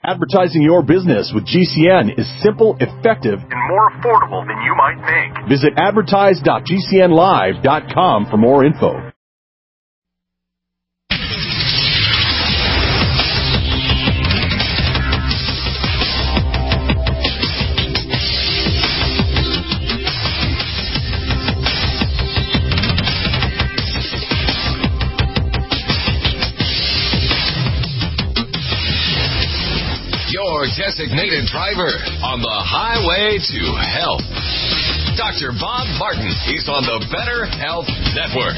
Advertising your business with GCN is simple, effective, and more affordable than you might think. Visit advertise.gcnlive.com for more info. Designated driver on the highway to health. Dr. Bob Martin. He's on the Better Health Network.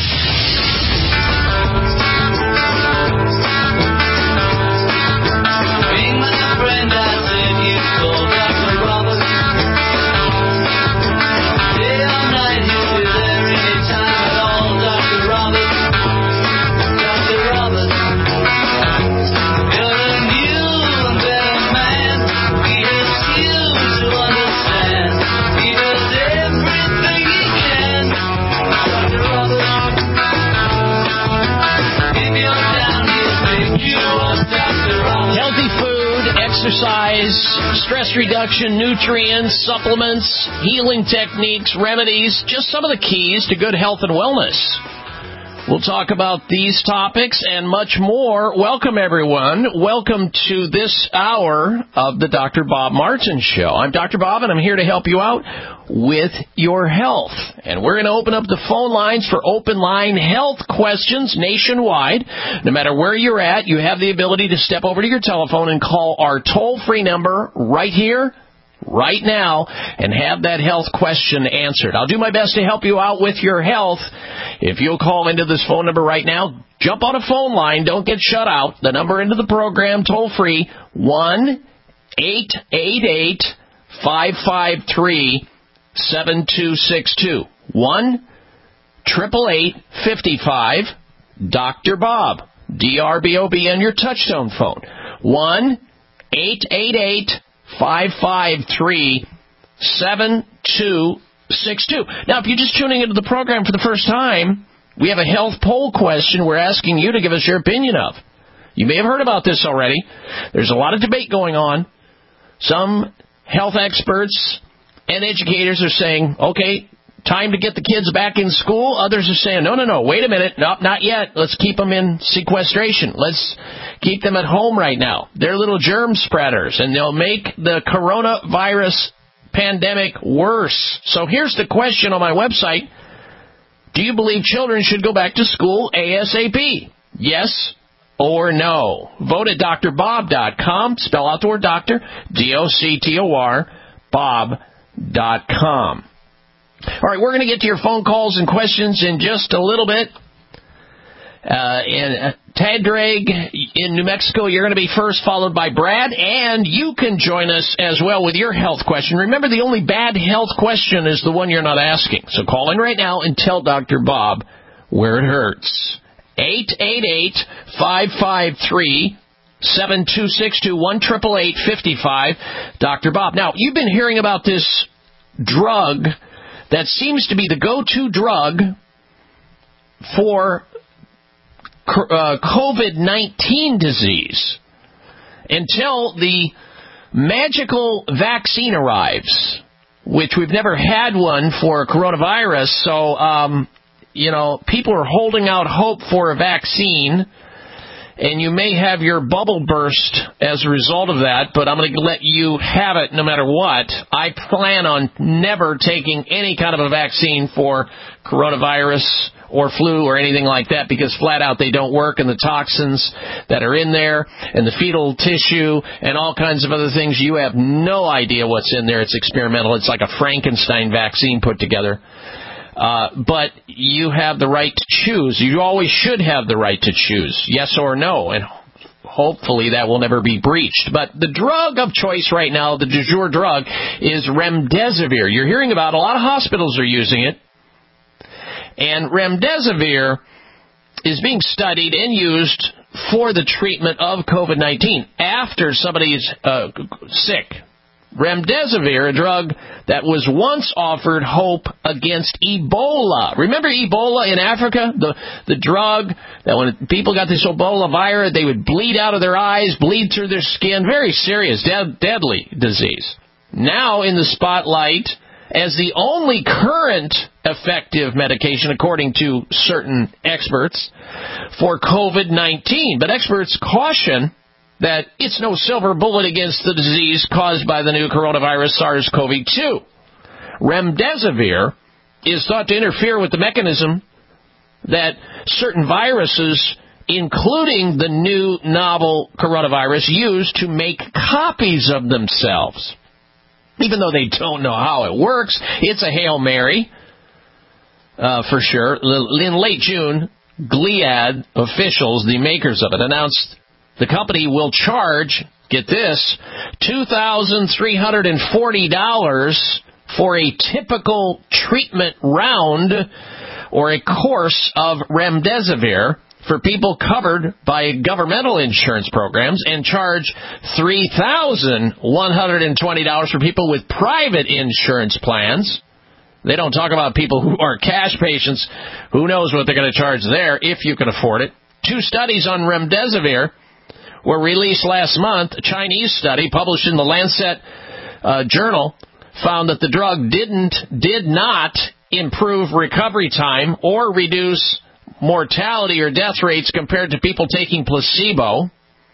Being my friend, I said you called Dr. Roberts. Day or night, he'll be there anytime at all. Dr. Roberts. Dr. Roberts. Healthy food, exercise, stress reduction, nutrients, supplements, healing techniques, remedies, just some of the keys to good health and wellness. We'll talk about these topics and much more. Welcome, everyone. Welcome to this hour of the Dr. Bob Martin Show. I'm Dr. Bob, and I'm here to help you out with your health. And we're going to open up the phone lines for open line health questions nationwide. No matter where you're at, you have the ability to step over to your telephone and call our toll-free number right here, right now, and have that health question answered. I'll do my best to help you out with your health. If you'll call into this phone number right now, jump on a phone line, don't get shut out. The number into the program, toll free, 1-888-553-7262. 1-888-55 Dr. Bob, D-R-B-O-B, on your touchtone phone. 1-888-553-7262. Now, if you're just tuning into the program for the first time, we have a health poll question we're asking you to give us your opinion of. You may have heard about this already. There's a lot of debate going on. Some health experts and educators are saying, okay, time to get the kids back in school. Others are saying, no, wait a minute. Nope, not yet. Let's keep them in sequestration. Let's keep them at home right now. They're little germ spreaders, and they'll make the coronavirus pandemic worse. So here's the question on my website. Do you believe children should go back to school ASAP? Yes or no? Vote at drbob.com. Spell out the word doctor, D-O-C-T-O-R, bob.com. All right, we're going to get to your phone calls and questions in just a little bit. In Tadrag in New Mexico, you're going to be first, followed by Brad, and you can join us as well with your health question. Remember, the only bad health question is the one you're not asking. So call in right now and tell Dr. Bob where it hurts. 888-553-7262, 1-888-55 Dr. Bob. Now, you've been hearing about this drug that seems to be the go-to drug for COVID-19 disease until the magical vaccine arrives, which we've never had one for coronavirus. So, people are holding out hope for a vaccine, and you may have your bubble burst as a result of that, but I'm going to let you have it no matter what. I plan on never taking any kind of a vaccine for coronavirus or flu or anything like that, because flat out they don't work, and the toxins that are in there and the fetal tissue and all kinds of other things, you have no idea what's in there. It's experimental. It's like a Frankenstein vaccine put together. But you have the right to choose. You always should have the right to choose, yes or no, and hopefully that will never be breached. But the drug of choice right now, the du jour drug, is remdesivir. You're hearing about it. A lot of hospitals are using it. And remdesivir is being studied and used for the treatment of COVID-19 after somebody is sick. Remdesivir, a drug that was once offered hope against Ebola. Remember Ebola in Africa? The drug that when people got this Ebola virus, they would bleed out of their eyes, bleed through their skin. Very serious, deadly disease. Now in the spotlight as the only current effective medication, according to certain experts, for COVID-19. But experts caution that it's no silver bullet against the disease caused by the new coronavirus SARS-CoV-2. Remdesivir is thought to interfere with the mechanism that certain viruses, including the new novel coronavirus, use to make copies of themselves. Even though they don't know how it works, it's a Hail Mary, for sure. In late June, Gilead officials, the makers of it, announced the company will charge, get this, $2,340 for a typical treatment round or a course of remdesivir for people covered by governmental insurance programs, and charge $3,120 for people with private insurance plans. They don't talk about people who are cash patients. Who knows what they're going to charge there if you can afford it. 2 studies on remdesivir were released last month. A Chinese study published in the Lancet journal found that the drug did not improve recovery time or reduce mortality or death rates compared to people taking placebo.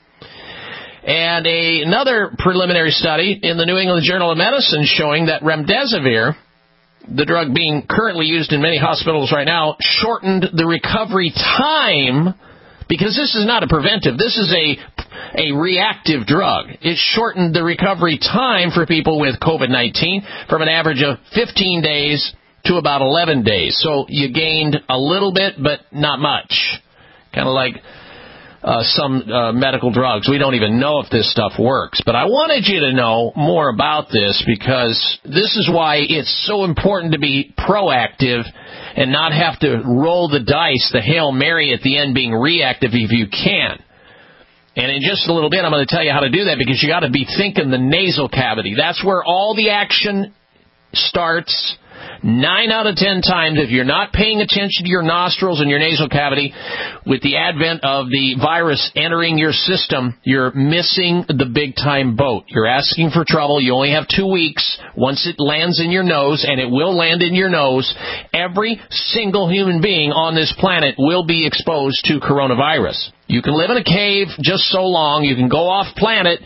And another preliminary study in the New England Journal of Medicine showing that remdesivir, the drug being currently used in many hospitals right now, shortened the recovery time, because this is not a preventive, this is a reactive drug. It shortened the recovery time for people with COVID-19 from an average of 15 days to about 11 days. So you gained a little bit, but not much. Kind of like some medical drugs. We don't even know if this stuff works. But I wanted you to know more about this, because this is why it's so important to be proactive and not have to roll the dice, the Hail Mary at the end being reactive if you can. And in just a little bit, I'm going to tell you how to do that, because you got to be thinking the nasal cavity. That's where all the action starts. 9 out of 10 times, if you're not paying attention to your nostrils and your nasal cavity, with the advent of the virus entering your system, you're missing the big-time boat. You're asking for trouble. You only have 2 weeks. Once it lands in your nose, and it will land in your nose, every single human being on this planet will be exposed to coronavirus. You can live in a cave just so long. You can go off planet.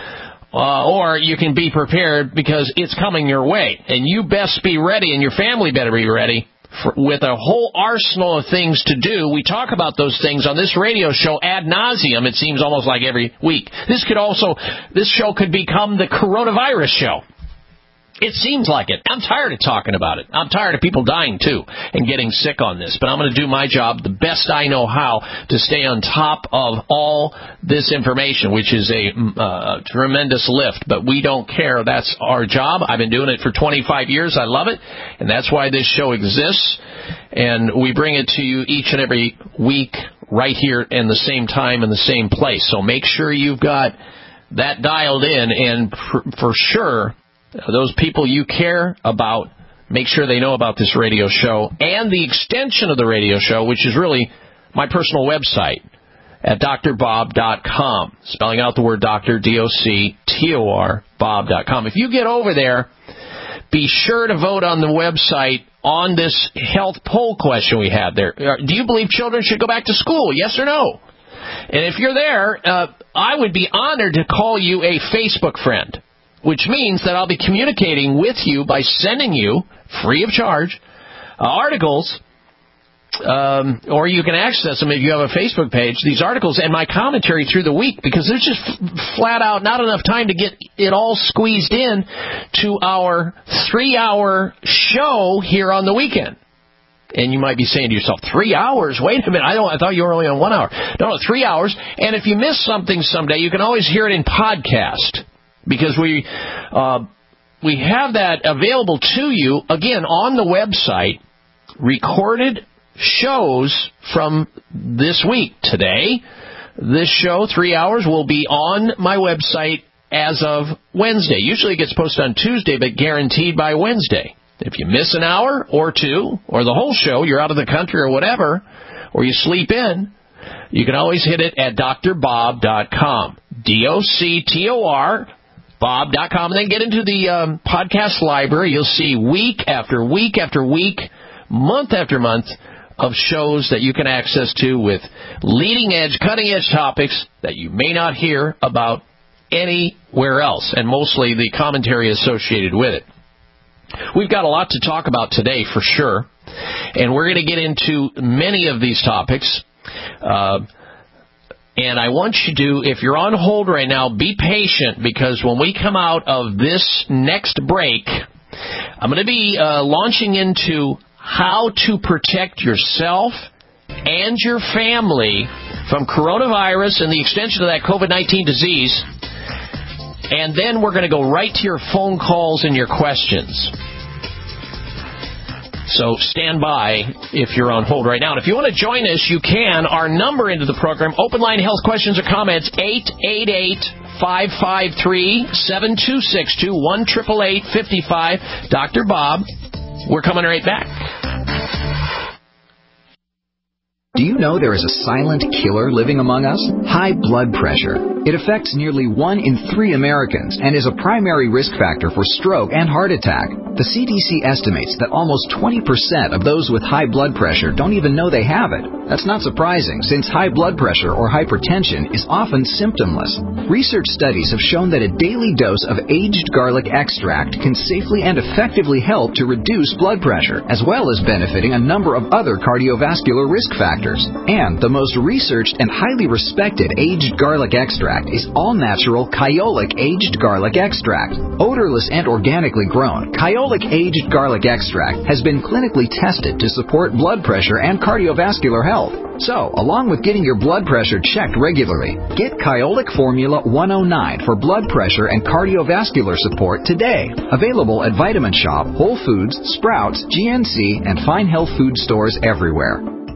Or you can be prepared, because it's coming your way. And you best be ready, and your family better be ready, with a whole arsenal of things to do. We talk about those things on this radio show ad nauseum, it seems almost like every week. This show could become the coronavirus show. It seems like it. I'm tired of talking about it. I'm tired of people dying, too, and getting sick on this. But I'm going to do my job the best I know how to stay on top of all this information, which is a tremendous lift. But we don't care. That's our job. I've been doing it for 25 years. I love it. And that's why this show exists. And we bring it to you each and every week right here in the same time in the same place. So make sure you've got that dialed in. And for sure, those people you care about, make sure they know about this radio show and the extension of the radio show, which is really my personal website at drbob.com. Spelling out the word doctor, D-O-C-T-O-R, bob.com. If you get over there, be sure to vote on the website on this health poll question we had there. Do you believe children should go back to school? Yes or no? And if you're there, I would be honored to call you a Facebook friend, which means that I'll be communicating with you by sending you, free of charge, articles, or you can access them if you have a Facebook page, these articles and my commentary through the week, because there's just flat out not enough time to get it all squeezed in to our 3-hour show here on the weekend. And you might be saying to yourself, 3 hours? Wait a minute, I thought you were only on 1 hour. No, 3 hours. And if you miss something someday, you can always hear it in podcast, because we have that available to you, again, on the website, recorded shows from this week. Today, this show, 3 hours, will be on my website as of Wednesday. Usually it gets posted on Tuesday, but guaranteed by Wednesday. If you miss an hour or two, or the whole show, you're out of the country or whatever, or you sleep in, you can always hit it at drbob.com. DOCTOR, Bob.com, and then get into the podcast library. You'll see week after week after week, month after month of shows that you can access to with leading-edge, cutting-edge topics that you may not hear about anywhere else, and mostly the commentary associated with it. We've got a lot to talk about today, for sure, and we're going to get into many of these topics. And I want you to, if you're on hold right now, be patient, because when we come out of this next break, I'm going to be launching into how to protect yourself and your family from coronavirus and the extension of that COVID-19 disease. And then we're going to go right to your phone calls and your questions. So stand by if you're on hold right now. And if you want to join us, you can. Our number into the program, open line health questions or comments, 888-553-7262, 1-888-55. Dr. Bob, we're coming right back. Do you know there is a silent killer living among us? High blood pressure. It affects nearly 1 in 3 Americans and is a primary risk factor for stroke and heart attack. The CDC estimates that almost 20% of those with high blood pressure don't even know they have it. That's not surprising, since high blood pressure or hypertension is often symptomless. Research studies have shown that a daily dose of aged garlic extract can safely and effectively help to reduce blood pressure, as well as benefiting a number of other cardiovascular risk factors. And the most researched and highly respected aged garlic extract is all-natural Kyolic aged garlic extract. Odorless and organically grown, Kyolic aged garlic extract has been clinically tested to support blood pressure and cardiovascular health. So, along with getting your blood pressure checked regularly, get Kyolic Formula 109 for blood pressure and cardiovascular support today. Available at Vitamin Shop, Whole Foods, Sprouts, GNC, and fine health food stores everywhere.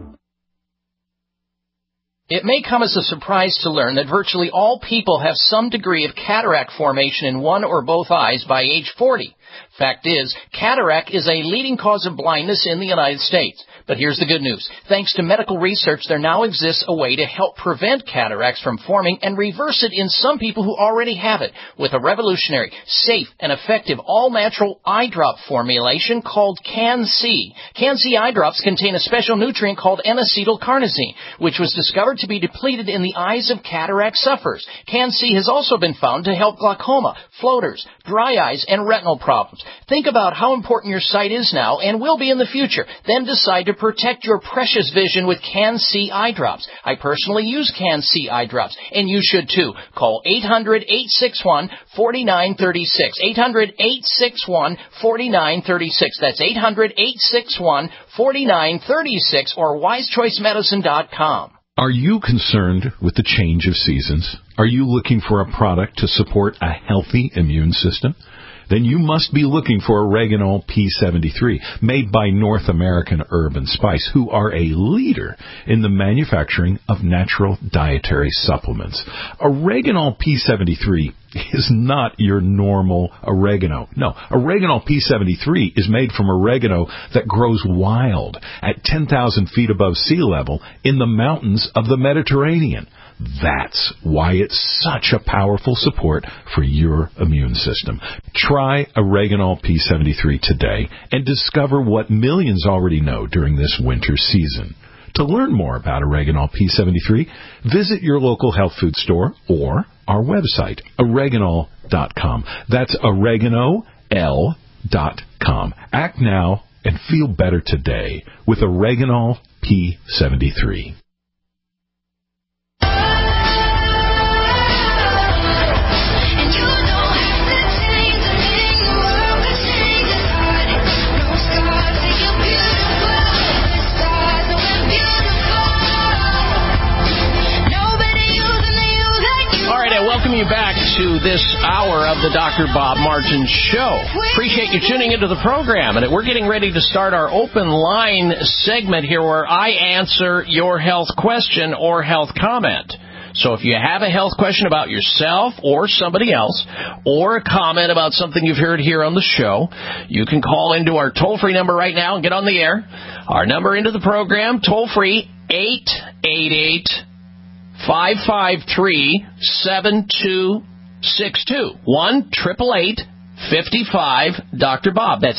It may come as a surprise to learn that virtually all people have some degree of cataract formation in one or both eyes by age 40. Fact is, cataract is a leading cause of blindness in the United States. But here's the good news. Thanks to medical research, there now exists a way to help prevent cataracts from forming and reverse it in some people who already have it with a revolutionary, safe, and effective all-natural eye drop formulation called Can-C. Can-C eye drops contain a special nutrient called N-acetylcarnosine, which was discovered to be depleted in the eyes of cataract sufferers. Can-C has also been found to help glaucoma, floaters, dry eyes, and retinal problems. Think about how important your sight is now and will be in the future. Then decide to protect your precious vision with Can-C eye drops. I personally use Can-C eye drops, and you should too. Call 800-861-4936. 800-861-4936. That's 800-861-4936 or wisechoicemedicine.com. Are you concerned with the change of seasons? Are you looking for a product to support a healthy immune system? Then you must be looking for Oreganol P73, made by North American Herb & Spice, who are a leader in the manufacturing of natural dietary supplements. Oreganol P73 is not your normal oregano. No, Oreganol P73 is made from oregano that grows wild at 10,000 feet above sea level in the mountains of the Mediterranean. That's why it's such a powerful support for your immune system. Try Oreganol P73 today and discover what millions already know during this winter season. To learn more about Oreganol P73, visit your local health food store or our website, oreganol.com. That's oregano.com. Act now and feel better today with Oreganol P73. Welcome you back to this hour of the Dr. Bob Martin Show. Appreciate you tuning into the program. And we're getting ready to start our open line segment here where I answer your health question or health comment. So if you have a health question about yourself or somebody else, or a comment about something you've heard here on the show, you can call into our toll-free number right now and get on the air. Our number into the program, toll-free, 888-553-7262. 1-888-55-Dr. Bob. That's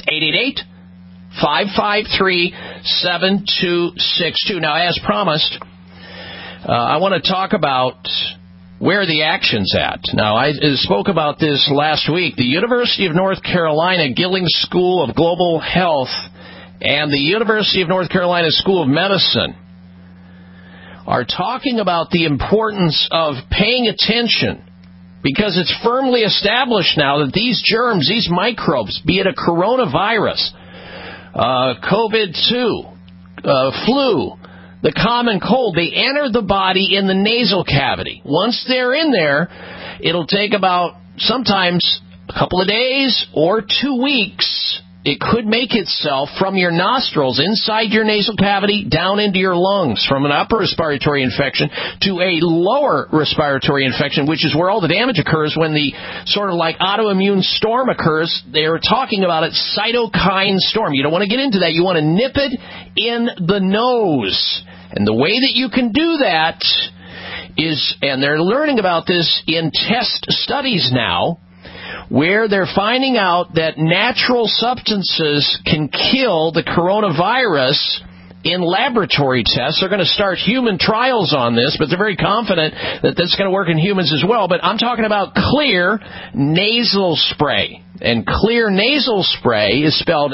888-553-7262. Now, as promised, I want to talk about where the action's at. Now, I spoke about this last week. The University of North Carolina Gillings School of Global Health and the University of North Carolina School of Medicine are talking about the importance of paying attention, because it's firmly established now that these germs, these microbes, be it a coronavirus, COVID-2, flu, the common cold, they enter the body in the nasal cavity. Once they're in there, it'll take about sometimes a couple of days or 2 weeks. It could make itself from your nostrils inside your nasal cavity down into your lungs, from an upper respiratory infection to a lower respiratory infection, which is where all the damage occurs when the sort of like autoimmune storm occurs. They're talking about it, cytokine storm. You don't want to get into that. You want to nip it in the nose. And the way that you can do that is, and they're learning about this in test studies now, where they're finding out that natural substances can kill the coronavirus in laboratory tests. They're going to start human trials on this, but they're very confident that that's going to work in humans as well. But I'm talking about Xlear nasal spray. And Xlear nasal spray is spelled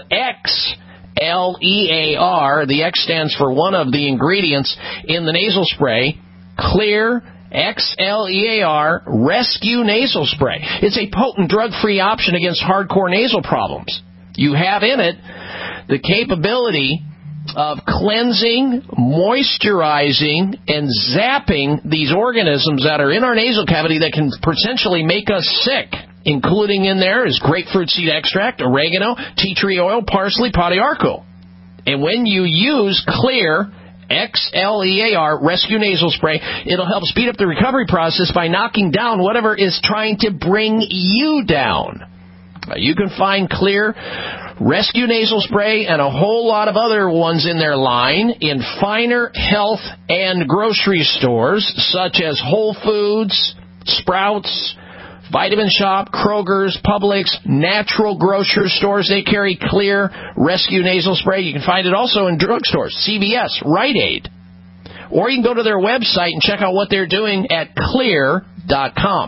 Xlear. The X stands for one of the ingredients in the nasal spray. Xlear Xlear Rescue Nasal Spray. It's a potent drug-free option against hardcore nasal problems. You have in it the capability of cleansing, moisturizing, and zapping these organisms that are in our nasal cavity that can potentially make us sick. Including in there is grapefruit seed extract, oregano, tea tree oil, parsley, pau d'arco. And when you use Xlear Xlear Rescue Nasal Spray, it'll help speed up the recovery process by knocking down whatever is trying to bring you down. You can find Xlear Rescue Nasal Spray and a whole lot of other ones in their line in finer health and grocery stores such as Whole Foods, Sprouts, Vitamin Shop, Kroger's, Publix, natural grocery stores. They carry Xlear Rescue Nasal Spray. You can find it also in drugstores, CVS, Rite Aid. Or you can go to their website and check out what they're doing at Xlear.com.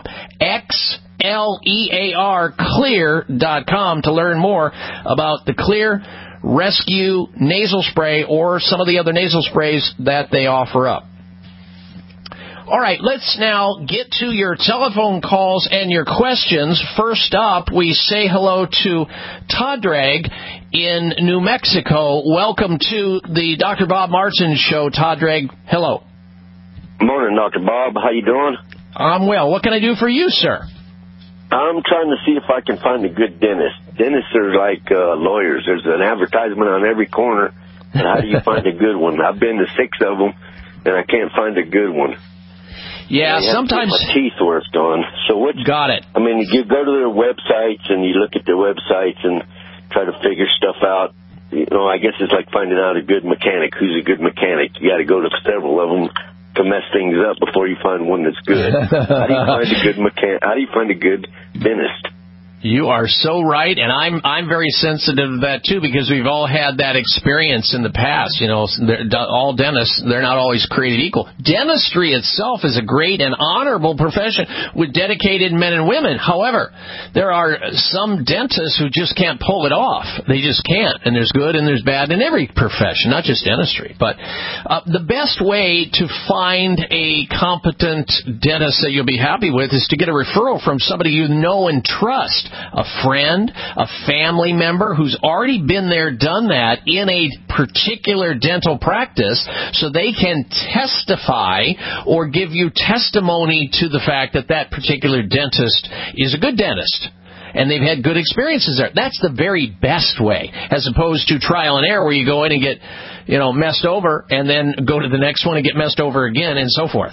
Xlear, Xlear.com to learn more about the Xlear Rescue Nasal Spray or some of the other nasal sprays that they offer up. All right, let's now get to your telephone calls and your questions. First up, we say hello to Tadrag in New Mexico. Welcome to the Dr. Bob Martin Show, Tadrag. Hello. Morning, Dr. Bob. How you doing? I'm well. What can I do for you, sir? I'm trying to see if I can find a good dentist. Dentists are like lawyers. There's an advertisement on every corner. And how do you find a good one? I've been to 6 of them, and I can't find a good one. Yeah, sometimes my teeth worked on. So what? Got it. I mean, you go to their websites and you look at their websites and try to figure stuff out. You know, I guess it's like finding out a good mechanic. Who's a good mechanic? You got to go to several of them to mess things up before you find one that's good. How do you find a good mechanic? How do you find a good dentist? You are so right, and I'm very sensitive to that, too, because we've all had that experience in the past. You know, all dentists, they're not always created equal. Dentistry itself is a great and honorable profession with dedicated men and women. However, there are some dentists who just can't pull it off. They just can't, and there's good and there's bad in every profession, not just dentistry. But the best way to find a competent dentist that you'll be happy with is to get a referral from somebody you know and trust. A friend, a family member who's already been there, done that in a particular dental practice, so they can testify or give you testimony to the fact that that particular dentist is a good dentist. And they've had good experiences there. That's the very best way, as opposed to trial and error where you go in and get, messed over and then go to the next one and get messed over again and so forth.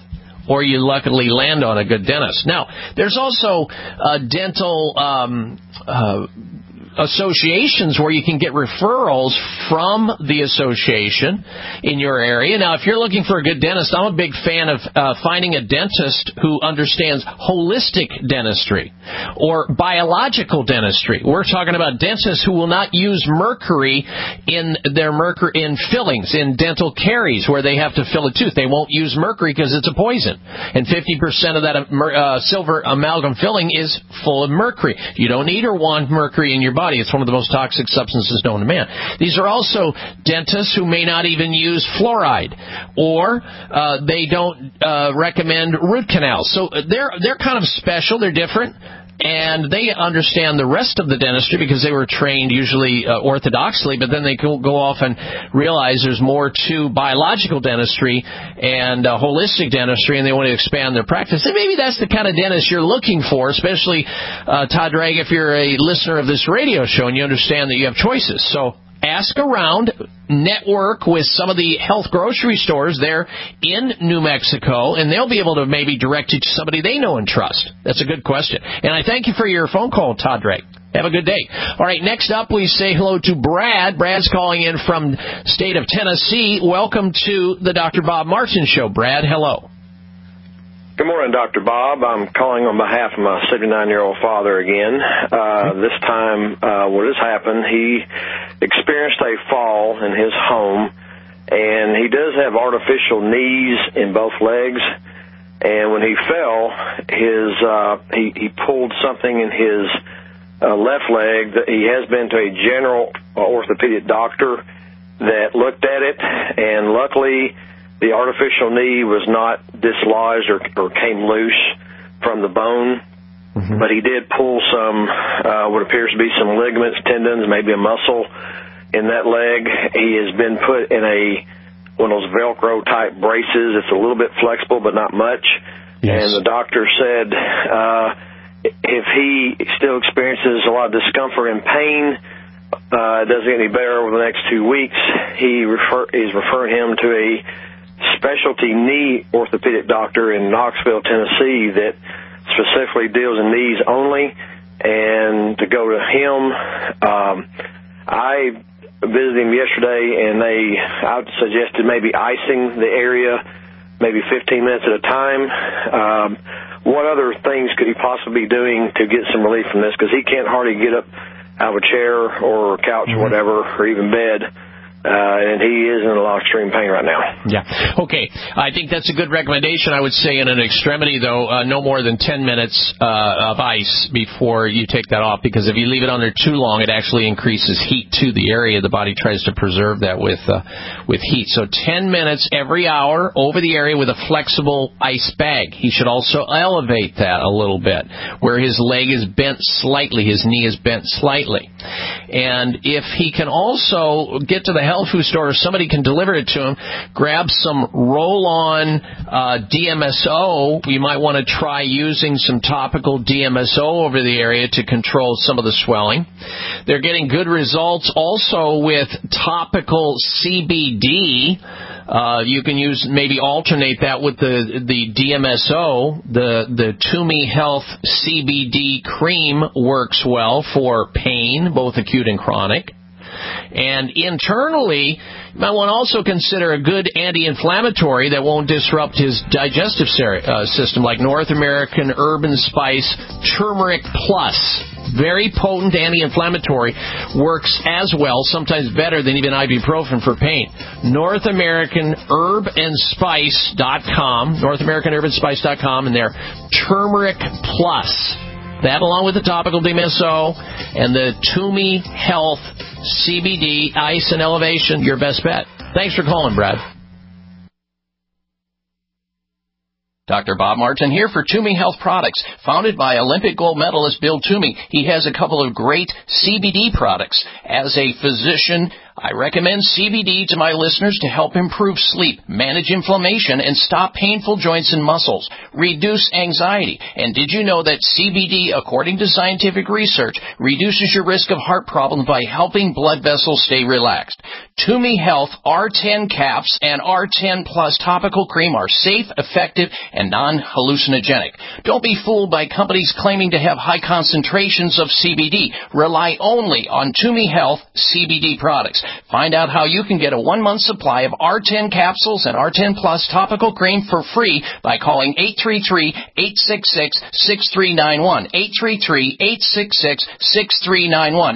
or you luckily land on a good dentist. Now, there's also dental associations where you can get referrals from the association in your area. Now, if you're looking for a good dentist, I'm a big fan of finding a dentist who understands holistic dentistry or biological dentistry. We're talking about dentists who will not use mercury in fillings, in dental caries where they have to fill a tooth. They won't use mercury because it's a poison. And 50% of that silver amalgam filling is full of mercury. You don't need or want mercury in your body. It's one of the most toxic substances known to man. These are also dentists who may not even use fluoride, or they don't recommend root canals. So they're kind of special. They're different. And they understand the rest of the dentistry because they were trained usually orthodoxly, but then they go off and realize there's more to biological dentistry and holistic dentistry, and they want to expand their practice. And maybe that's the kind of dentist you're looking for, especially, Todd Drag, if you're a listener of this radio show and you understand that you have choices. So ask around, network with some of the health grocery stores there in New Mexico, and they'll be able to maybe direct you to somebody they know and trust. That's a good question. And I thank you for your phone call, Todd Drake. Have a good day. All right, next up, we say hello to Brad. Brad's calling in from state of Tennessee. Welcome to the Dr. Bob Martin Show. Brad, hello. Good morning, Dr. Bob. I'm calling on behalf of my 79-year-old father again. This time, what has happened, he experienced a fall in his home, and he does have artificial knees in both legs. And when he fell, he pulled something in his left leg. That he has been to a general orthopedic doctor that looked at it, and luckily the artificial knee was not dislodged or came loose from the bone, but he did pull some, what appears to be some ligaments, tendons, maybe a muscle in that leg. He has been put in one of those Velcro-type braces. It's a little bit flexible, but not much. Yes. And the doctor said if he still experiences a lot of discomfort and pain, it doesn't get any better over the next 2 weeks, he's referring him to a specialty knee orthopedic doctor in Knoxville, Tennessee, that specifically deals in knees only, and to go to him. I visited him yesterday, and I suggested maybe icing the area, maybe 15 minutes at a time. What other things could he possibly be doing to get some relief from this? Because he can't hardly get up out of a chair or couch or whatever, or even bed. And he is in a lot of extreme pain right now. Yeah. Okay. I think that's a good recommendation. I would say in an extremity, though, no more than 10 minutes of ice before you take that off, because if you leave it on there too long, it actually increases heat to the area. The body tries to preserve that with heat. So 10 minutes every hour over the area with a flexible ice bag. He should also elevate that a little bit, where his leg is bent slightly, his knee is bent slightly. And if he can also get to the health food store, or somebody can deliver it to him, grab some roll-on DMSO. You might want to try using some topical DMSO over the area to control some of the swelling. They're getting good results also with topical CBD. You can maybe alternate that with the DMSO. The Toomey Health CBD cream works well for pain, both acute and chronic. And internally, you might want to also consider a good anti-inflammatory that won't disrupt his digestive system, like North American Herb and Spice Turmeric Plus. Very potent anti-inflammatory, works as well, sometimes better than even ibuprofen for pain. NorthAmericanHerbandSpice.com, NorthAmericanHerbandSpice.com, and their Turmeric Plus. That, along with the topical DMSO and the Toomey Health CBD, ice and elevation, your best bet. Thanks for calling, Brad. Dr. Bob Martin here for Toomey Health Products, founded by Olympic gold medalist Bill Toomey. He has a couple of great CBD products. As a physician, I recommend CBD to my listeners to help improve sleep, manage inflammation, and stop painful joints and muscles, reduce anxiety. And did you know that CBD, according to scientific research, reduces your risk of heart problems by helping blood vessels stay relaxed? Toomey Health R10 caps and R10 Plus topical cream are safe, effective, and non-hallucinogenic. Don't be fooled by companies claiming to have high concentrations of CBD. Rely only on Toomey Health CBD products. Find out how you can get a 1-month supply of R10 capsules and R10 Plus topical cream for free by calling 833-866-6391. 833-866-6391.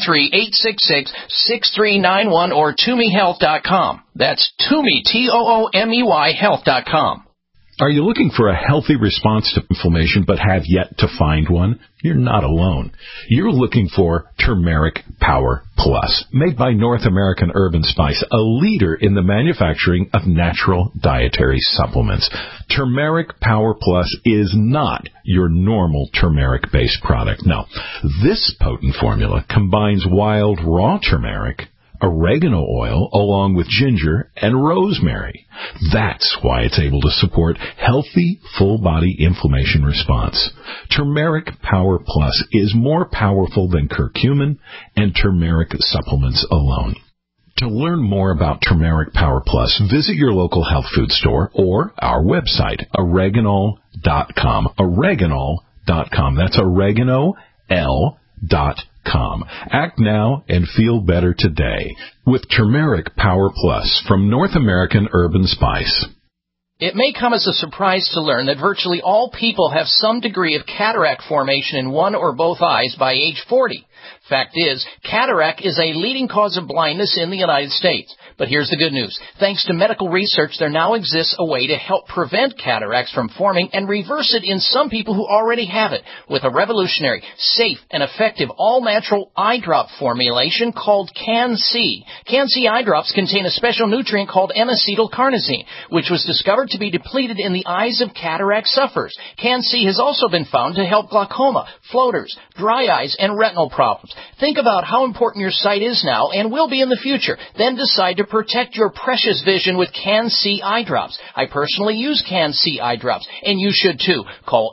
833-866-6391 or ToomeyHealth.com. That's Toomey, Toomey, Health.com. Are you looking for a healthy response to inflammation but have yet to find one? You're not alone. You're looking for Turmeric Power Plus, made by North American Herb & Spice, a leader in the manufacturing of natural dietary supplements. Turmeric Power Plus is not your normal turmeric-based product. No, this potent formula combines wild raw turmeric, oregano oil, along with ginger and rosemary. That's why it's able to support healthy, full-body inflammation response. Turmeric Power Plus is more powerful than curcumin and turmeric supplements alone. To learn more about Turmeric Power Plus, visit your local health food store or our website, oreganol.com. Oreganol.com. That's oregano.com. Act now and feel better today with Turmeric Power Plus from North American Herb & Spice. It may come as a surprise to learn that virtually all people have some degree of cataract formation in one or both eyes by age 40. Fact is, cataract is a leading cause of blindness in the United States. But here's the good news. Thanks to medical research, there now exists a way to help prevent cataracts from forming and reverse it in some people who already have it with a revolutionary, safe, and effective all-natural eye drop formulation called Can-C. Can-C eye drops contain a special nutrient called N-acetylcarnosine, which was discovered to be depleted in the eyes of cataract sufferers. Can-C has also been found to help glaucoma, floaters, dry eyes, and retinal problems. Think about how important your sight is now and will be in the future. Then decide to protect your precious vision with Can-C eye drops. I personally use Can-C eye drops, and you should too. Call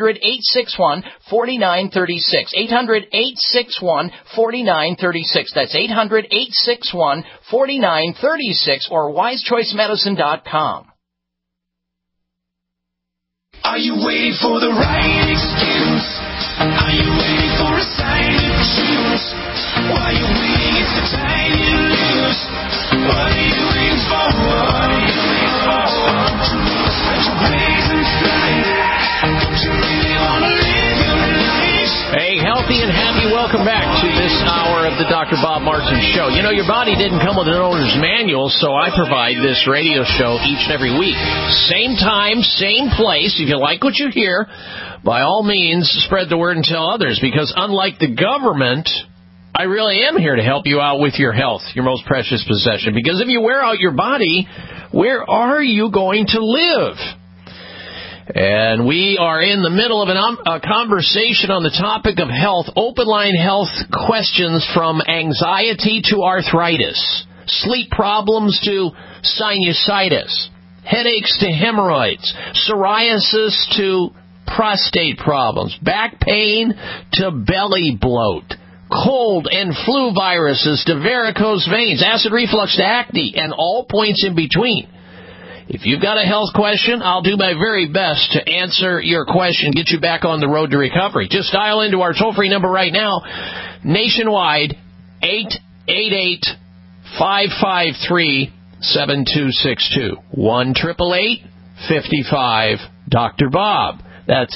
800-861-4936. 800-861-4936. That's 800-861-4936 or wisechoicemedicine.com. Are you waiting for the right excuse? Are you waiting for a sign to choose? While you're waiting, it's the time you lose. What are you waiting for? What are you waiting for? Let your blazing flight. Don't you really want to live your life? Hey, healthy and happy, welcome back to this hour of the Dr. Bob Martin Show. You know, your body didn't come with an owner's manual, so I provide this radio show each and every week. Same time, same place. If you like what you hear, by all means, spread the word and tell others, because unlike the government, I really am here to help you out with your health, your most precious possession. Because if you wear out your body, where are you going to live? And we are in the middle of a conversation on the topic of health, open line health questions from anxiety to arthritis, sleep problems to sinusitis, headaches to hemorrhoids, psoriasis to prostate problems, back pain to belly bloat, cold and flu viruses to varicose veins, acid reflux to acne, and all points in between. If you've got a health question, I'll do my very best to answer your question, get you back on the road to recovery. Just dial into our toll-free number right now, nationwide, 888-553-7262, 1-888-55-Dr. That's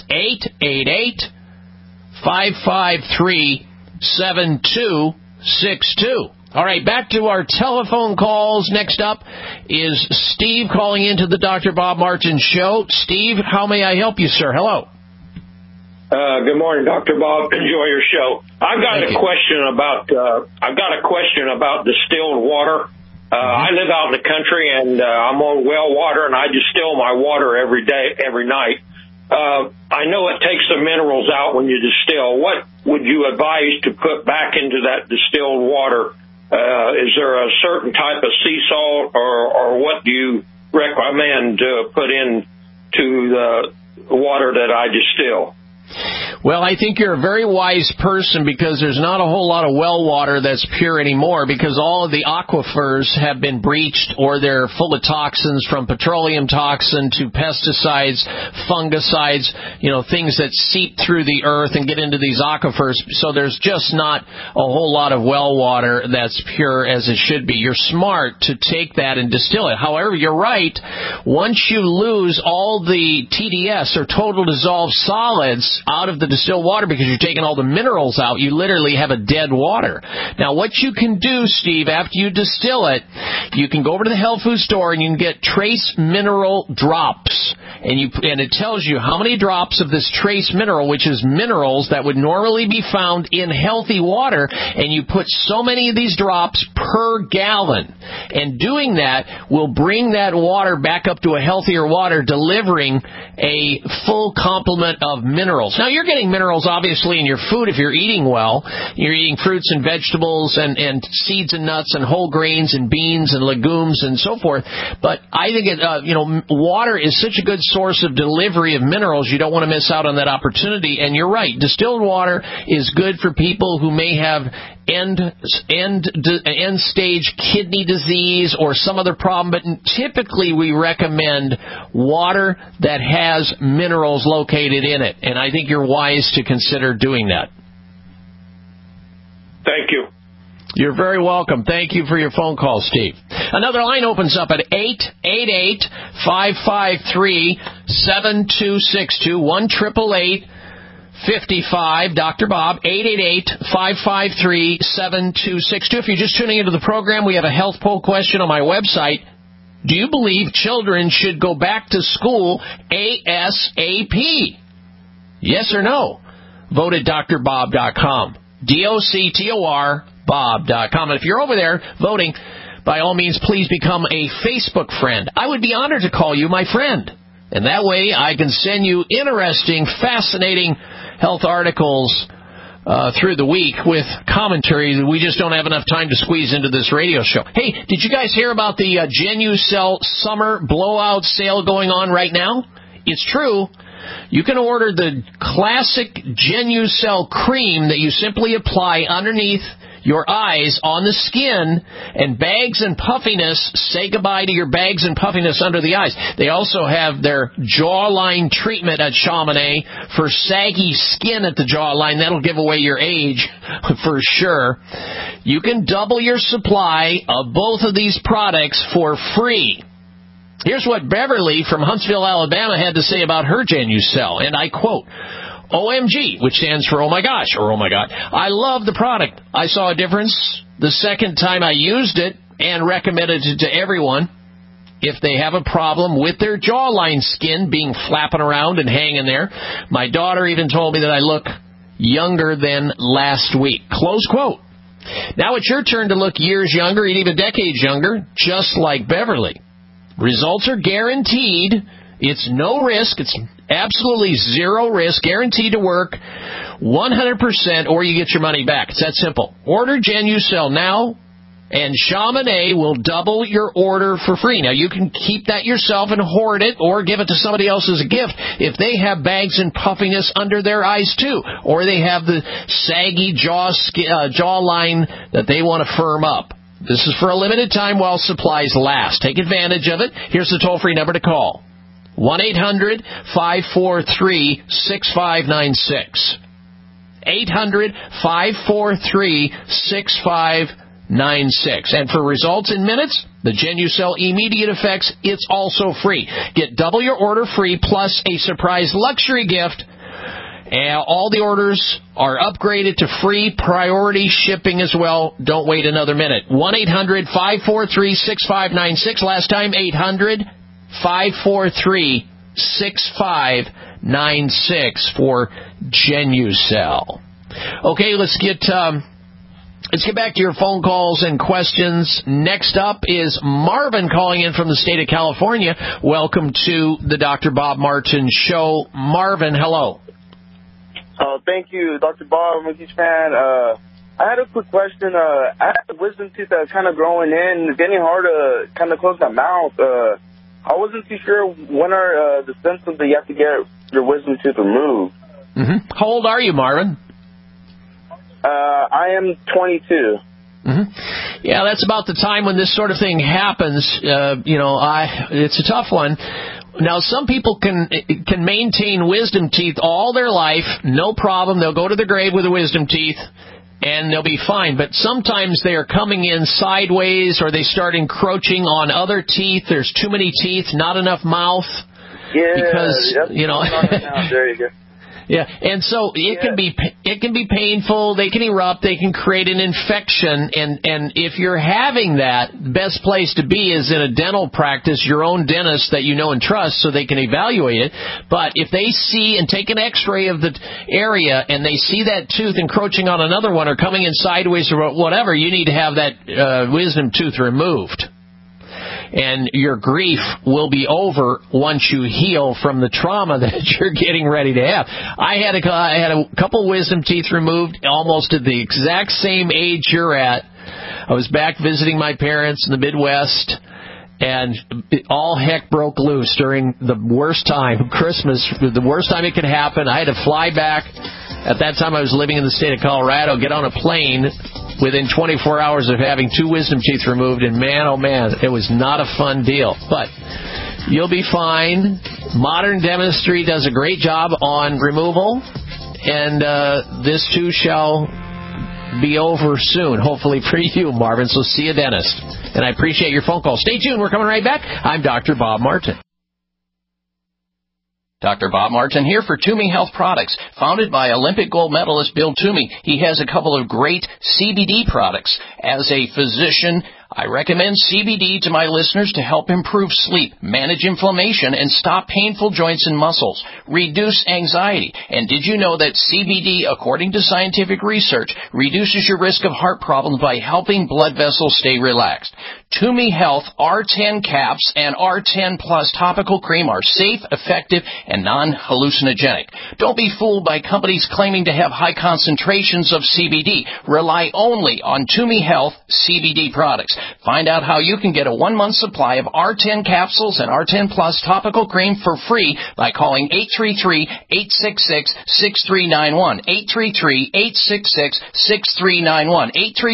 888-553-7262. All right, back to our telephone calls. Next up is Steve calling into the Dr. Bob Martin Show. Steve, how may I help you, sir? Hello. Good morning, Dr. Bob. Enjoy your show. I've got a question about distilled water. I live out in the country, and I'm on well water, and I distill my water every night. I know it takes the minerals out when you distill. What would you advise to put back into that distilled water Is there a certain type of sea salt, or what do you recommend to put into the water that I distill? Well, I think you're a very wise person because there's not a whole lot of well water that's pure anymore because all of the aquifers have been breached or they're full of toxins from petroleum toxin to pesticides, fungicides, things that seep through the earth and get into these aquifers. So there's just not a whole lot of well water that's pure as it should be. You're smart to take that and distill it. However, you're right. Once you lose all the TDS or total dissolved solids out of the distilled water because you're taking all the minerals out, you literally have a dead water. Now, what you can do, Steve, after you distill it, you can go over to the health food store and you can get trace mineral drops. And it tells you how many drops of this trace mineral, which is minerals that would normally be found in healthy water, and you put so many of these drops per gallon. And doing that will bring that water back up to a healthier water, delivering a full complement of minerals. Now, you're getting minerals, obviously, in your food if you're eating well. You're eating fruits and vegetables and seeds and nuts and whole grains and beans and legumes and so forth. But I think, water is such a good source of delivery of minerals, you don't want to miss out on that opportunity. And you're right, distilled water is good for people who may have end-stage kidney disease or some other problem, but typically we recommend water that has minerals located in it, and I think you're wise to consider doing that. Thank you. You're very welcome. Thank you for your phone call, Steve. Another line opens up at 888-553-7262, 1-888-55 Dr. Bob, 888-553-7262. If you're just tuning into the program, we have a health poll question on my website. Do you believe children should go back to school ASAP? Yes or no? Vote at drbob.com. DOCTOR Bob.com. And if you're over there voting, by all means, please become a Facebook friend. I would be honored to call you my friend. And that way I can send you interesting, fascinating health articles through the week with commentary that we just don't have enough time to squeeze into this radio show. Hey, did you guys hear about the Genucell summer blowout sale going on right now? It's true. You can order the classic Genucell cream that you simply apply underneath your eyes on the skin, and bags and puffiness, say goodbye to your bags and puffiness under the eyes. They also have their jawline treatment at Chamonix for saggy skin at the jawline. That'll give away your age for sure. You can double your supply of both of these products for free. Here's what Beverly from Huntsville, Alabama had to say about her Genucell, and I quote, OMG, which stands for oh my gosh, or oh my god. I love the product. I saw a difference the second time I used it and recommended it to everyone. If they have a problem with their jawline skin being flapping around and hanging there, my daughter even told me that I look younger than last week. Close quote. Now it's your turn to look years younger and even decades younger, just like Beverly. Results are guaranteed. It's no risk. It's absolutely zero risk, guaranteed to work 100%, or you get your money back. It's that simple. Order Genucell now, and Chamonix will double your order for free. Now, you can keep that yourself and hoard it, or give it to somebody else as a gift if they have bags and puffiness under their eyes, too, or they have the saggy jawline that they want to firm up. This is for a limited time while supplies last. Take advantage of it. Here's the toll-free number to call. 1-800-543-6596. 800-543-6596. And for results in minutes, the Genucell Immediate Effects, it's also free. Get double your order free plus a surprise luxury gift. And all the orders are upgraded to free priority shipping as well. Don't wait another minute. 1-800-543-6596. Last time, 800-543-6596 for Genucell. Okay, let's get back to your phone calls and questions. Next up is Marvin calling in from the state of California. Welcome to the Dr. Bob Martin Show. Marvin, hello. Thank you, Dr. Bob. I'm a huge fan. I had a quick question. I had a wisdom tooth that was kind of growing in. It's getting hard to kind of close my mouth. I wasn't too sure when are the symptoms that you have to get your wisdom tooth removed. Mm-hmm. How old are you, Marvin? I am 22. Mm-hmm. Yeah, that's about the time when this sort of thing happens. It's a tough one. Now, some people can maintain wisdom teeth all their life, no problem. They'll go to the grave with the wisdom teeth, and they'll be fine. But sometimes they are coming in sideways, or they start encroaching on other teeth. There's too many teeth, not enough mouth. Yeah, because that's going on right now. There you go. Yeah, and so it can be painful. They can erupt. They can create an infection. And if you're having that, the best place to be is in a dental practice, your own dentist that you know and trust, so they can evaluate it. But if they see and take an X-ray of the area and they see that tooth encroaching on another one or coming in sideways or whatever, you need to have that wisdom tooth removed. And your grief will be over once you heal from the trauma that you're getting ready to have. I had a couple wisdom teeth removed almost at the exact same age you're at. I was back visiting my parents in the Midwest, and all heck broke loose during the worst time, Christmas, the worst time it could happen. I had to fly back. At that time, I was living in the state of Colorado, get on a plane within 24 hours of having two wisdom teeth removed, and man, oh man, it was not a fun deal. But you'll be fine. Modern dentistry does a great job on removal, and this too shall be over soon, hopefully for you, Marvin. So see a dentist. And I appreciate your phone call. Stay tuned. We're coming right back. I'm Dr. Bob Martin. Dr. Bob Martin here for Toomey Health Products. Founded by Olympic gold medalist Bill Toomey, he has a couple of great CBD products. As a physician, I recommend CBD to my listeners to help improve sleep, manage inflammation, and stop painful joints and muscles, reduce anxiety. And did you know that CBD, according to scientific research, reduces your risk of heart problems by helping blood vessels stay relaxed? Toomey Health R10 caps and R10 Plus topical cream are safe, effective, and non-hallucinogenic. Don't be fooled by companies claiming to have high concentrations of CBD. Rely only on Toomey Health CBD products. Find out how you can get a 1-month supply of R10 capsules and R10 Plus topical cream for free by calling 833-866-6391. 833-866-6391.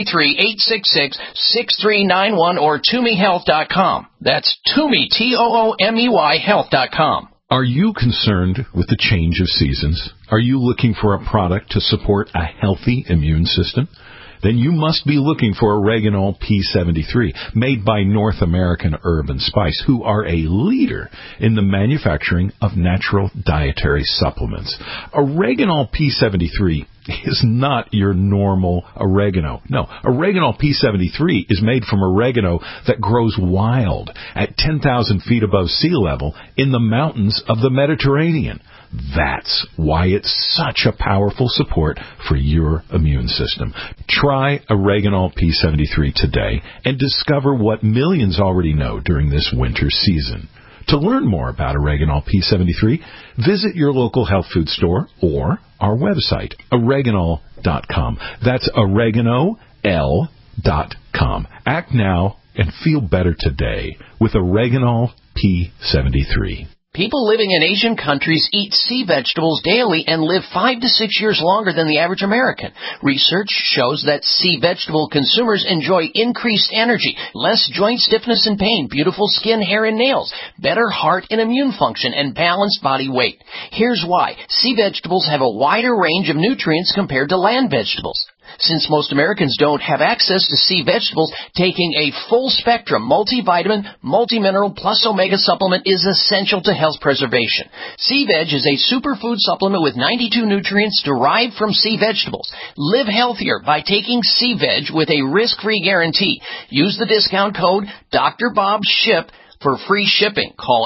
833-866-6391 or ToomeyHealth.com. That's Toomey, Toomey Health.com. Are you concerned with the change of seasons? Are you looking for a product to support a healthy immune system? Then you must be looking for Oreganol P73, made by North American Herb & Spice, who are a leader in the manufacturing of natural dietary supplements. Oreganol P73 is not your normal oregano. No, Oreganol P73 is made from oregano that grows wild at 10,000 feet above sea level in the mountains of the Mediterranean. That's why it's such a powerful support for your immune system. Try Oreganol P73 today and discover what millions already know during this winter season. To learn more about Oreganol P73, visit your local health food store or our website, oreganol.com. That's oreganol.com. Act now and feel better today with Oreganol P73. People living in Asian countries eat sea vegetables daily and live 5 to 6 years longer than the average American. Research shows that sea vegetable consumers enjoy increased energy, less joint stiffness and pain, beautiful skin, hair, and nails, better heart and immune function, and balanced body weight. Here's why. Sea vegetables have a wider range of nutrients compared to land vegetables. Since most Americans don't have access to sea vegetables, taking a full-spectrum multivitamin, multimineral, plus omega supplement is essential to health preservation. Sea Veg is a superfood supplement with 92 nutrients derived from sea vegetables. Live healthier by taking Sea Veg with a risk-free guarantee. Use the discount code DrBobShip for free shipping. Call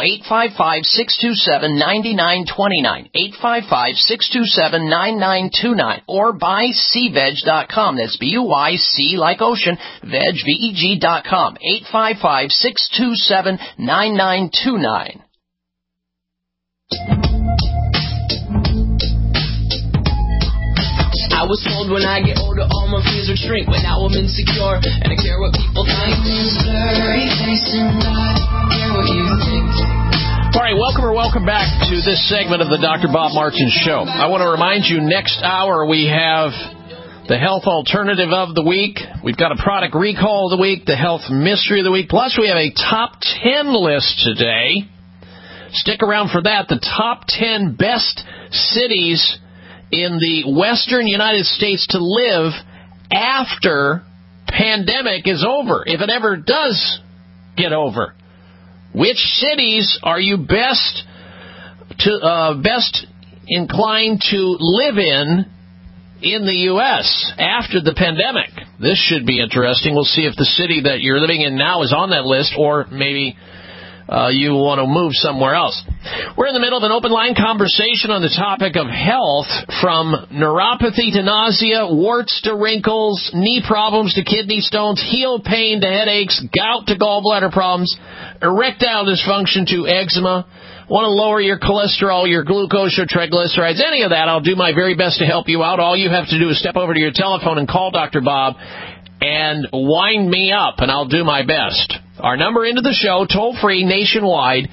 855-627-9929, 855-627-9929, or buy SeaVeg.com. That's B-U-Y-C like ocean, veg, V-E-G.com, 855-627-9929. I was told when I get older all my fears would shrink, but now I'm insecure and I care what people think. Blurry face and I care what you think. All right, welcome back to this segment of the Dr. Bob Martin Show. I want to remind you, next hour we have the health alternative of the week. We've got a product recall of the week, the health mystery of the week. Plus, we have a top 10 list today. Stick around for that. The top 10 best cities in the western United States to live after pandemic is over, if it ever does get over. Which cities are you best inclined to live in the U.S. after the pandemic? This should be interesting. We'll see if the city that you're living in now is on that list, or maybe you want to move somewhere else. We're in the middle of an open line conversation on the topic of health, from neuropathy to nausea, warts to wrinkles, knee problems to kidney stones, heel pain to headaches, gout to gallbladder problems, erectile dysfunction to eczema. Want to lower your cholesterol, your glucose, your triglycerides, any of that, I'll do my very best to help you out. All you have to do is step over to your telephone and call Dr. Bob and wind me up, and I'll do my best. Our number into the show, toll-free nationwide,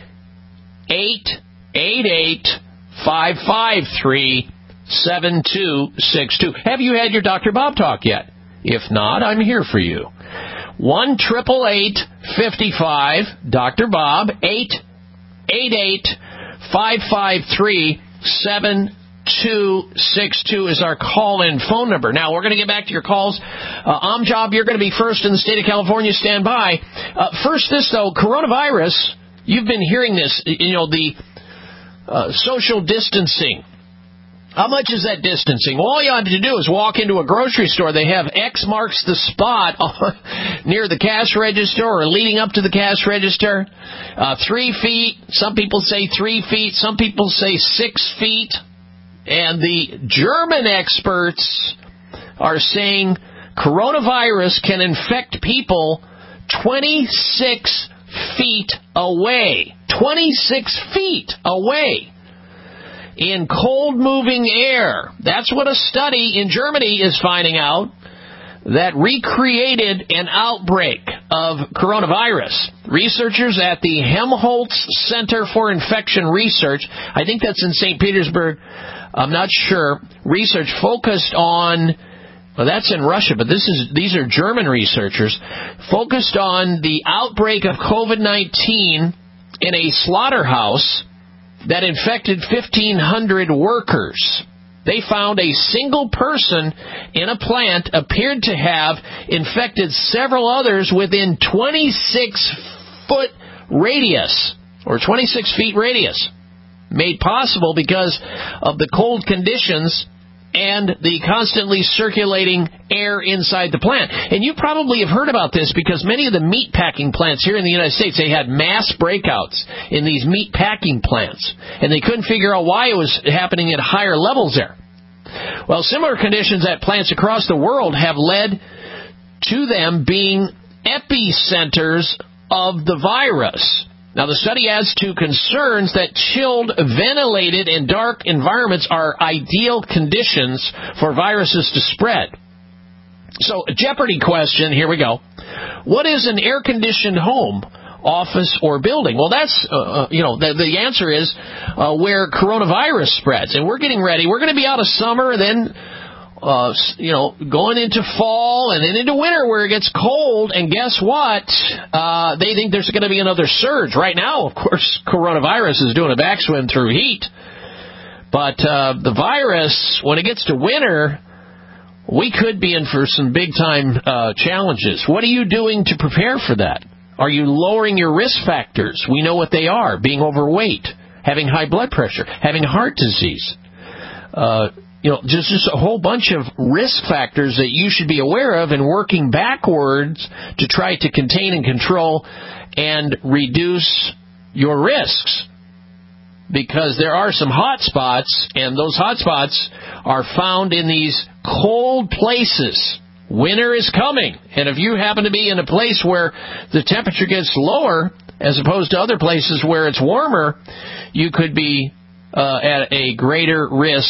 888-553-7262. Have you had your Dr. Bob talk yet? If not, I'm here for you. 1-888-55-Dr. Bob, 888-553-7262 is our call-in phone number. Now, we're going to get back to your calls. Amjad, you're going to be first in the state of California. Stand by. First, this, though, coronavirus, you've been hearing this, the social distancing. How much is that distancing? Well, all you have to do is walk into a grocery store. They have X marks the spot near the cash register or leading up to the cash register. 3 feet. Some people say 3 feet. Some people say 6 feet. And the German experts are saying coronavirus can infect people 26 feet away. 26 feet away. In cold-moving air. That's what a study in Germany is finding out, that recreated an outbreak of coronavirus. Researchers at the Helmholtz Center for Infection Research, I think that's in St. Petersburg, I'm not sure, research focused on, well, that's in Russia, but these are German researchers, focused on the outbreak of COVID-19 in a slaughterhouse that infected 1,500 workers. They found a single person in a plant appeared to have infected several others within 26-foot radius, or 26 feet radius, made possible because of the cold conditions and the constantly circulating air inside the plant. And you probably have heard about this because many of the meat packing plants here in the United States, they had mass breakouts in these meat packing plants. And they couldn't figure out why it was happening at higher levels there. Well, similar conditions at plants across the world have led to them being epicenters of the virus. Now, the study adds to concerns that chilled, ventilated, and dark environments are ideal conditions for viruses to spread. So, a Jeopardy question, here we go. What is an air-conditioned home, office, or building? Well, that's, the answer is where coronavirus spreads. And we're getting ready. We're going to be out of summer, then going into fall and then into winter where it gets cold. And guess what? They think there's going to be another surge. Right now, of course, coronavirus is doing a backswim through heat. But the virus, when it gets to winter, we could be in for some big-time challenges. What are you doing to prepare for that? Are you lowering your risk factors? We know what they are. Being overweight, having high blood pressure, having heart disease. Just a whole bunch of risk factors that you should be aware of and working backwards to try to contain and control and reduce your risks. Because there are some hot spots, and those hot spots are found in these cold places. Winter is coming, and if you happen to be in a place where the temperature gets lower as opposed to other places where it's warmer, you could be at a greater risk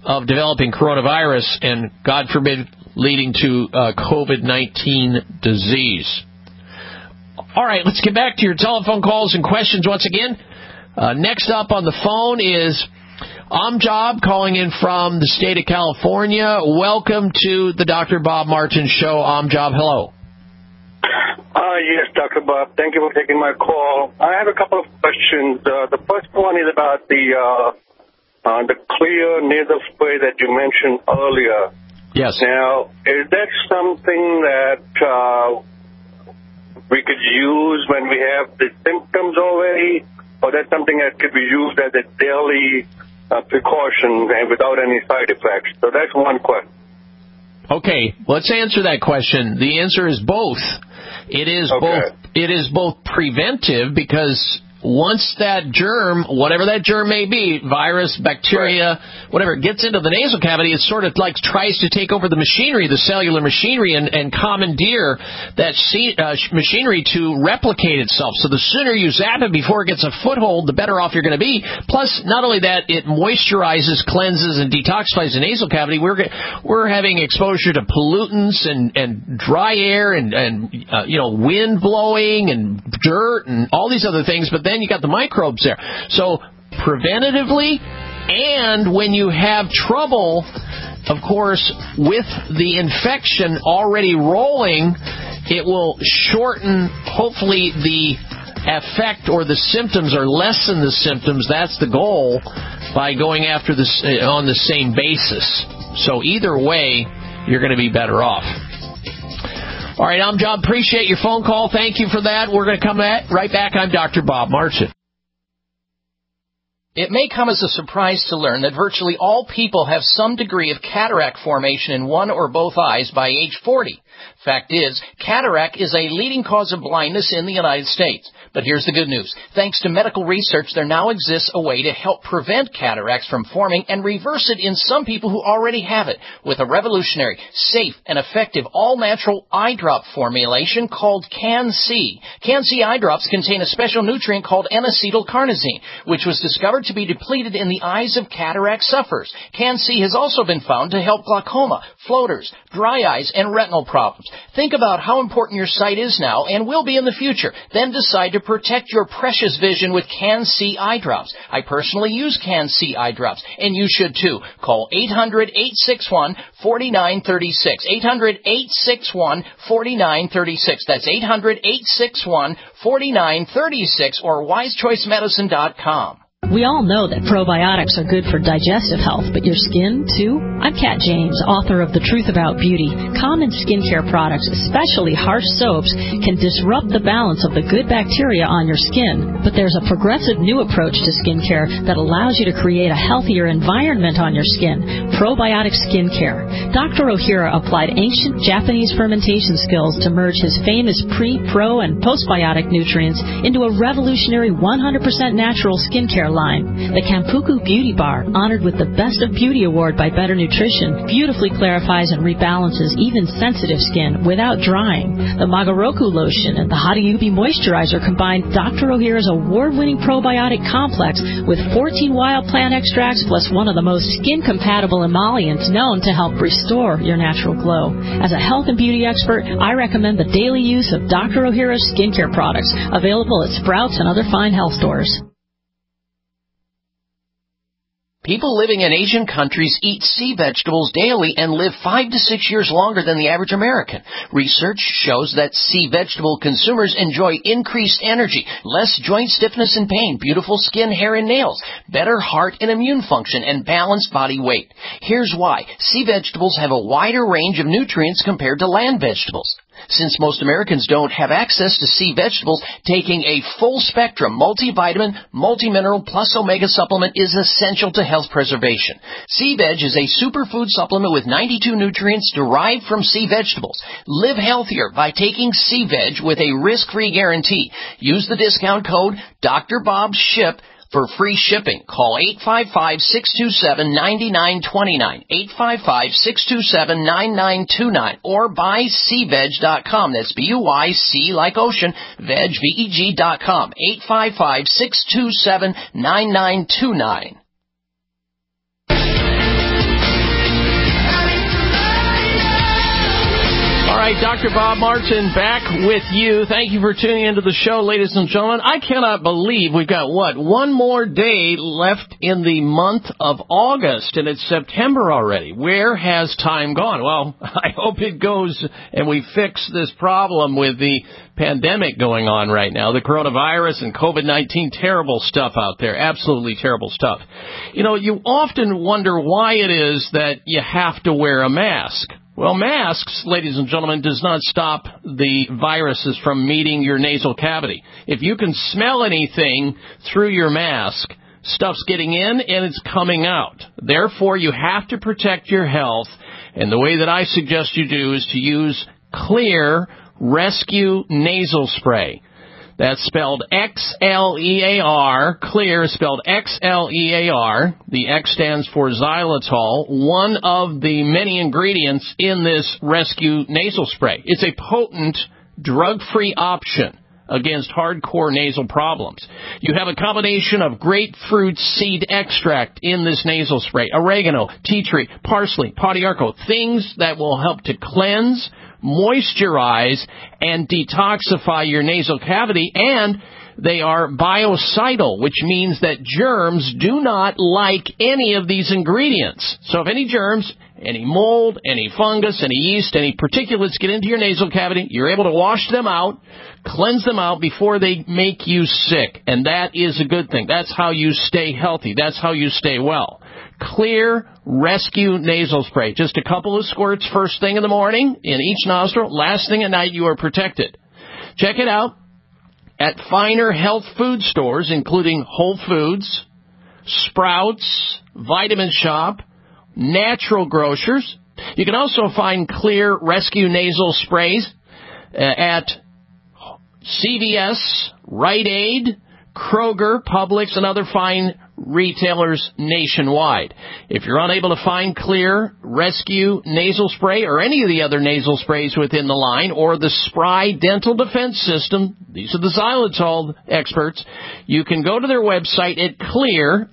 of developing coronavirus and, God forbid, leading to COVID-19 disease. All right, let's get back to your telephone calls and questions once again. Next up on the phone is Amjad calling in from the state of California. Welcome to the Dr. Bob Martin Show. Amjad, hello. Yes, Dr. Bob. Thank you for taking my call. I have a couple of questions. The first one is about the clear nasal spray that you mentioned earlier. Yes. Now, is that something that we could use when we have the symptoms already, or that's something that could be used as a daily precaution and without any side effects? So that's one question. Okay, let's answer that question. The answer is both. It is both preventive, because once that germ, whatever that germ may be, virus, bacteria, whatever, gets into the nasal cavity, it sort of like tries to take over the machinery, the cellular machinery, and commandeer that machinery to replicate itself. So the sooner you zap it before it gets a foothold, the better off you're going to be. Plus, not only that, it moisturizes, cleanses, and detoxifies the nasal cavity. We're having exposure to pollutants and dry air and wind blowing and dirt and all these other things, but then you got the microbes there. So preventatively, and when you have trouble, of course, with the infection already rolling, it will shorten, hopefully, the effect or the symptoms, or lessen the symptoms. That's the goal, by going after this on the same basis. So either way, you're going to be better off. All right, Amjad, appreciate your phone call. Thank you for that. We're going to come right back. I'm Dr. Bob Martin. It may come as a surprise to learn that virtually all people have some degree of cataract formation in one or both eyes by age 40. Fact is, cataract is a leading cause of blindness in the United States. But here's the good news. Thanks to medical research, there now exists a way to help prevent cataracts from forming and reverse it in some people who already have it with a revolutionary, safe, and effective all-natural eye drop formulation called Can-C. Can-C eye drops contain a special nutrient called N-acetylcarnosine, which was discovered to be depleted in the eyes of cataract sufferers. Can-C has also been found to help glaucoma, floaters, dry eyes, and retinal problems. Think about how important your sight is now and will be in the future. Then decide to protect your precious vision with Can-C eye drops. I personally use Can-C eye drops, and you should too. Call 800-861-4936. 800-861-4936. That's 800-861-4936 or wisechoicemedicine.com. We all know that probiotics are good for digestive health, but your skin, too? I'm Kat James, author of The Truth About Beauty. Common skincare products, especially harsh soaps, can disrupt the balance of the good bacteria on your skin. But there's a progressive new approach to skincare that allows you to create a healthier environment on your skin. Probiotic skincare. Dr. Ohira applied ancient Japanese fermentation skills to merge his famous pre, pro, and postbiotic nutrients into a revolutionary 100% natural skincare line. The Kampuku Beauty Bar, honored with the Best of Beauty Award by Better Nutrition, beautifully clarifies and rebalances even sensitive skin without drying. The Magoroku Lotion and the Hadayubi Moisturizer combine Dr. Ohira's award-winning probiotic complex with 14 wild plant extracts plus one of the most skin-compatible emollients known to help restore your natural glow. As a health and beauty expert, I recommend the daily use of Dr. Ohira's skincare products, available at Sprouts and other fine health stores. People living in Asian countries eat sea vegetables daily and live 5 to 6 years longer than the average American. Research shows that sea vegetable consumers enjoy increased energy, less joint stiffness and pain, beautiful skin, hair, and nails, better heart and immune function, and balanced body weight. Here's why. Sea vegetables have a wider range of nutrients compared to land vegetables. Since most Americans don't have access to sea vegetables, taking a full-spectrum multivitamin, multimineral, plus omega supplement is essential to health preservation. Sea Veg is a superfood supplement with 92 nutrients derived from sea vegetables. Live healthier by taking Sea Veg with a risk-free guarantee. Use the discount code DrBobShip for free shipping. Call 855-627-9929, 855-627-9929, or buy SeaVeg.com. That's B-U-Y-C like ocean, veg, V-E-G.com, 855-627-9929. right, Dr. Bob Martin back with you. Thank you for tuning into the show, ladies and gentlemen. I cannot believe we've got, one more day left in the month of August, and it's September already. Where has time gone? Well, I hope it goes and we fix this problem with the pandemic going on right now, the coronavirus and COVID-19. Terrible stuff out there, absolutely terrible stuff. You know, you often wonder why it is that you have to wear a mask. Well, masks, ladies and gentlemen, does not stop the viruses from meeting your nasal cavity. If you can smell anything through your mask, stuff's getting in and it's coming out. Therefore, you have to protect your health, and the way that I suggest you do is to use Xlear Rescue Nasal Spray. That's spelled Xlear. Xlear is spelled Xlear. The X stands for xylitol, one of the many ingredients in this rescue nasal spray. It's a potent, drug-free option against hardcore nasal problems. You have a combination of grapefruit seed extract in this nasal spray, oregano, tea tree, parsley, pau d'arco, things that will help to cleanse, moisturize, and detoxify your nasal cavity, and they are biocidal, which means that germs do not like any of these ingredients. So if any germs, any mold, any fungus, any yeast, any particulates get into your nasal cavity, you're able to wash them out, cleanse them out before they make you sick. And that is a good thing. That's how you stay healthy. That's how you stay well. Xlear Rescue Nasal Spray. Just a couple of squirts first thing in the morning in each nostril. Last thing at night, you are protected. Check it out at finer health food stores, including Whole Foods, Sprouts, Vitamin Shop, Natural Grocers. You can also find Xlear Rescue Nasal Sprays at CVS, Rite Aid, Kroger, Publix, and other fine retailers nationwide. If you're unable to find Xlear Rescue Nasal Spray or any of the other nasal sprays within the line, or the Spry Dental Defense System, these are the xylitol experts, you can go to their website at Xlear,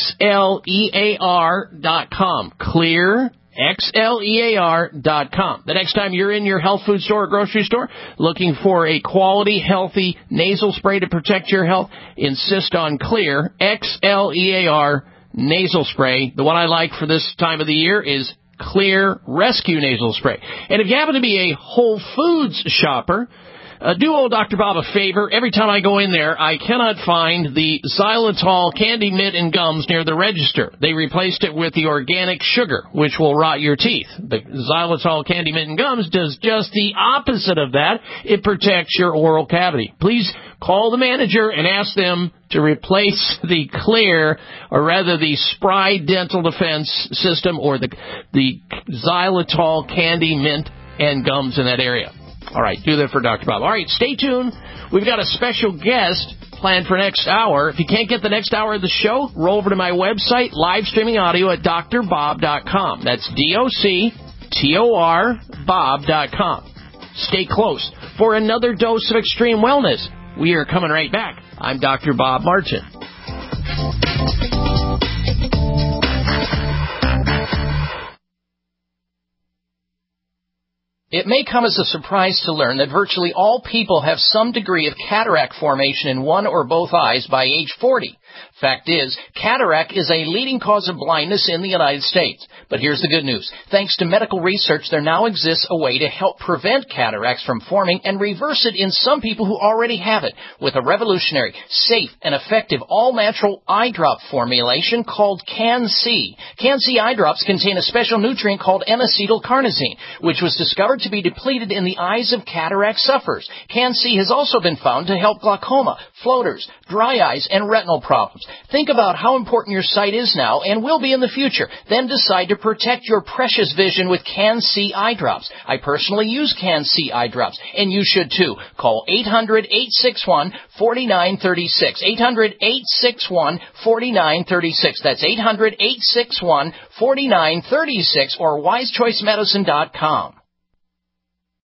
Xlear.com. Xlear, Xlear.com. The next time you're in your health food store or grocery store looking for a quality, healthy nasal spray to protect your health, insist on Xlear, Xlear nasal spray. The one I like for this time of the year is Xlear Rescue Nasal Spray. And if you happen to be a Whole Foods shopper, do old Dr. Bob a favor. Every time I go in there, I cannot find the xylitol candy mint and gums near the register. They replaced it with the organic sugar, which will rot your teeth. The xylitol candy mint and gums does just the opposite of that. It protects your oral cavity. Please call the manager and ask them to replace the Xlear, or rather the Spry Dental Defense System, or the xylitol candy mint and gums in that area. All right, do that for Dr. Bob. All right, stay tuned. We've got a special guest planned for next hour. If you can't get the next hour of the show, roll over to my website, live streaming audio at drbob.com. That's DOCTOR Bob.com. Stay close for another dose of extreme wellness. We are coming right back. I'm Dr. Bob Martin. It may come as a surprise to learn that virtually all people have some degree of cataract formation in one or both eyes by age 40. Fact is, cataract is a leading cause of blindness in the United States. But here's the good news. Thanks to medical research, there now exists a way to help prevent cataracts from forming and reverse it in some people who already have it with a revolutionary, safe, and effective all-natural eye drop formulation called Can-C. Can-C eye drops contain a special nutrient called N-acetylcarnosine, which was discovered to be depleted in the eyes of cataract sufferers. Can-C has also been found to help glaucoma, floaters, dry eyes, and retinal problems. Think about how important your sight is now and will be in the future. Then decide to protect your precious vision with Can-C eye drops. I personally use Can-C eye drops, and you should too. Call 800-861-4936. 800-861-4936. That's 800-861-4936 or wisechoicemedicine.com.